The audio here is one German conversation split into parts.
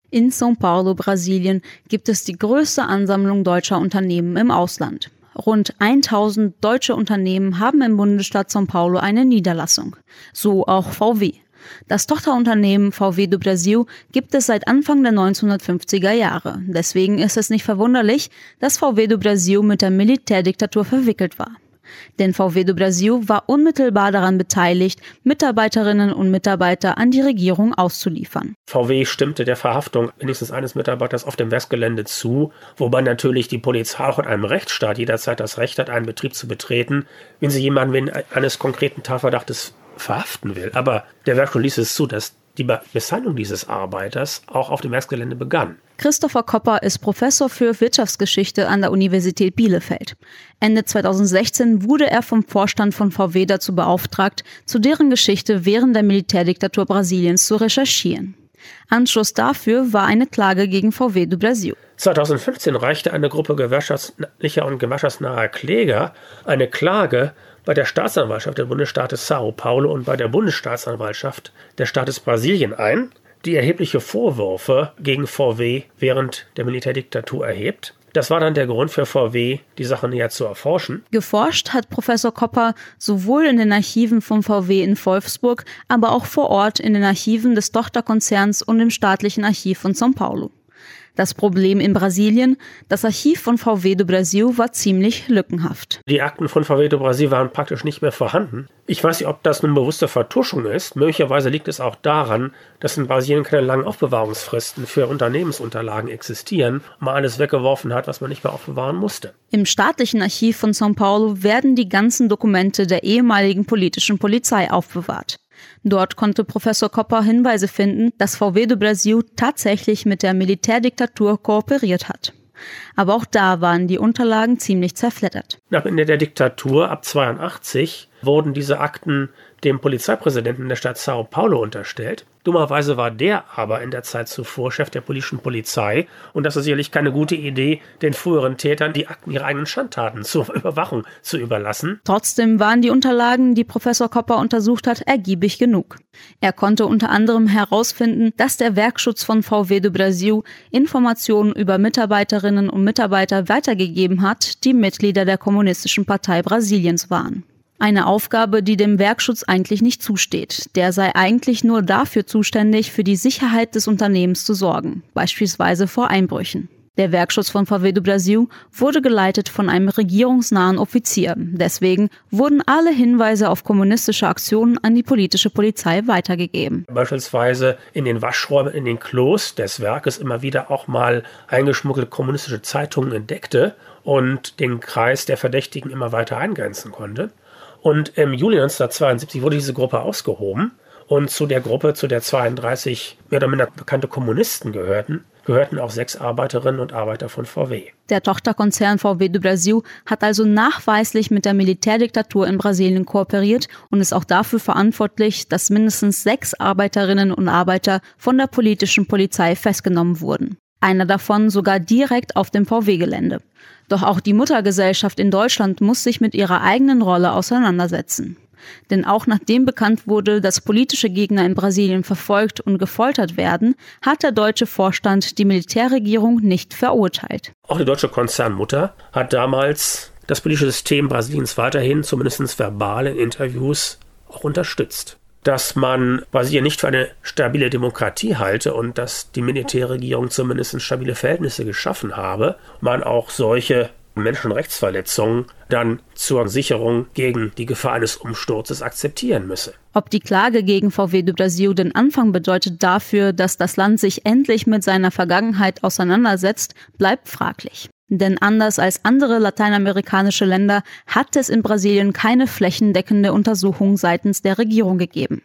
In São Paulo, Brasilien, gibt es die größte Ansammlung deutscher Unternehmen im Ausland. Rund 1000 deutsche Unternehmen haben im Bundesstaat São Paulo eine Niederlassung. So auch VW. Das Tochterunternehmen VW do Brasil gibt es seit Anfang der 1950er Jahre. Deswegen ist es nicht verwunderlich, dass VW do Brasil mit der Militärdiktatur verwickelt war. Denn VW do Brasil war unmittelbar daran beteiligt, Mitarbeiterinnen und Mitarbeiter an die Regierung auszuliefern. VW stimmte der Verhaftung wenigstens eines Mitarbeiters auf dem Werksgelände zu, wobei natürlich die Polizei auch in einem Rechtsstaat jederzeit das Recht hat, einen Betrieb zu betreten, wenn sie jemanden wegen eines konkreten Tatverdachtes verhaften will. Aber der Werkstatt ließ es zu, dass die Misshandlung dieses Arbeiters auch auf dem Werksgelände begann. Christopher Kopper ist Professor für Wirtschaftsgeschichte an der Universität Bielefeld. Ende 2016 wurde er vom Vorstand von VW dazu beauftragt, zu deren Geschichte während der Militärdiktatur Brasiliens zu recherchieren. Anschluss dafür war eine Klage gegen VW do Brasil. 2015 reichte eine Gruppe gewerkschaftlicher und gewerkschaftsnaher Kläger eine Klage bei der Staatsanwaltschaft des Bundesstaates São Paulo und bei der Bundesstaatsanwaltschaft des Staates Brasilien ein, die erhebliche Vorwürfe gegen VW während der Militärdiktatur erhebt. Das war dann der Grund für VW, die Sache näher zu erforschen. Geforscht hat Professor Kopper sowohl in den Archiven von VW in Wolfsburg, aber auch vor Ort in den Archiven des Tochterkonzerns und im staatlichen Archiv von São Paulo. Das Problem in Brasilien, das Archiv von VW do Brasil war ziemlich lückenhaft. Die Akten von VW do Brasil waren praktisch nicht mehr vorhanden. Ich weiß nicht, ob das eine bewusste Vertuschung ist. Möglicherweise liegt es auch daran, dass in Brasilien keine langen Aufbewahrungsfristen für Unternehmensunterlagen existieren und man alles weggeworfen hat, was man nicht mehr aufbewahren musste. Im staatlichen Archiv von São Paulo werden die ganzen Dokumente der ehemaligen politischen Polizei aufbewahrt. Dort konnte Professor Kopper Hinweise finden, dass VW do Brasil tatsächlich mit der Militärdiktatur kooperiert hat. Aber auch da waren die Unterlagen ziemlich zerfleddert. Nach Ende der Diktatur ab 1982 wurden diese Akten dem Polizeipräsidenten der Stadt São Paulo unterstellt. Dummerweise war der aber in der Zeit zuvor Chef der politischen Polizei und das ist sicherlich keine gute Idee, den früheren Tätern die Akten ihrer eigenen Schandtaten zur Überwachung zu überlassen. Trotzdem waren die Unterlagen, die Professor Kopper untersucht hat, ergiebig genug. Er konnte unter anderem herausfinden, dass der Werkschutz von VW do Brasil Informationen über Mitarbeiterinnen und Mitarbeiter weitergegeben hat, die Mitglieder der Kommunistischen Partei Brasiliens waren. Eine Aufgabe, die dem Werkschutz eigentlich nicht zusteht. Der sei eigentlich nur dafür zuständig, für die Sicherheit des Unternehmens zu sorgen, beispielsweise vor Einbrüchen. Der Werkschutz von VW do Brasil wurde geleitet von einem regierungsnahen Offizier. Deswegen wurden alle Hinweise auf kommunistische Aktionen an die politische Polizei weitergegeben. Beispielsweise in den Waschräumen, in den Klos des Werkes immer wieder auch mal eingeschmuggelte kommunistische Zeitungen entdeckte und den Kreis der Verdächtigen immer weiter eingrenzen konnte. Und im Juli 1972 wurde diese Gruppe ausgehoben und zu der Gruppe, zu der 32 mehr oder minder bekannte Kommunisten gehörten auch 6 Arbeiterinnen und Arbeiter von VW. Der Tochterkonzern VW do Brasil hat also nachweislich mit der Militärdiktatur in Brasilien kooperiert und ist auch dafür verantwortlich, dass mindestens 6 Arbeiterinnen und Arbeiter von der politischen Polizei festgenommen wurden. Einer davon sogar direkt auf dem VW-Gelände. Doch auch die Muttergesellschaft in Deutschland muss sich mit ihrer eigenen Rolle auseinandersetzen. Denn auch nachdem bekannt wurde, dass politische Gegner in Brasilien verfolgt und gefoltert werden, hat der deutsche Vorstand die Militärregierung nicht verurteilt. Auch die deutsche Konzernmutter hat damals das politische System Brasiliens weiterhin, zumindest verbal in Interviews, auch unterstützt. Dass man Brasilien nicht für eine stabile Demokratie halte und dass die Militärregierung zumindest stabile Verhältnisse geschaffen habe, man auch solche Menschenrechtsverletzungen dann zur Sicherung gegen die Gefahr eines Umsturzes akzeptieren müsse. Ob die Klage gegen VW do Brasil den Anfang bedeutet dafür, dass das Land sich endlich mit seiner Vergangenheit auseinandersetzt, bleibt fraglich. Denn anders als andere lateinamerikanische Länder hat es in Brasilien keine flächendeckende Untersuchung seitens der Regierung gegeben.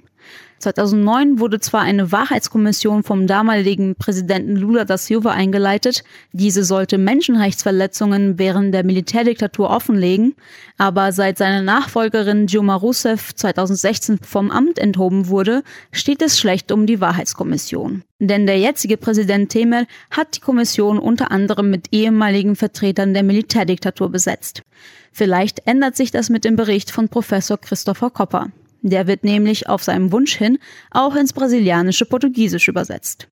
2009 wurde zwar eine Wahrheitskommission vom damaligen Präsidenten Lula da Silva eingeleitet, diese sollte Menschenrechtsverletzungen während der Militärdiktatur offenlegen, aber seit seine Nachfolgerin Dilma Rousseff 2016 vom Amt enthoben wurde, steht es schlecht um die Wahrheitskommission. Denn der jetzige Präsident Temer hat die Kommission unter anderem mit ehemaligen Vertretern der Militärdiktatur besetzt. Vielleicht ändert sich das mit dem Bericht von Professor Christopher Kopper. Der wird nämlich auf seinem Wunsch hin auch ins brasilianische Portugiesisch übersetzt.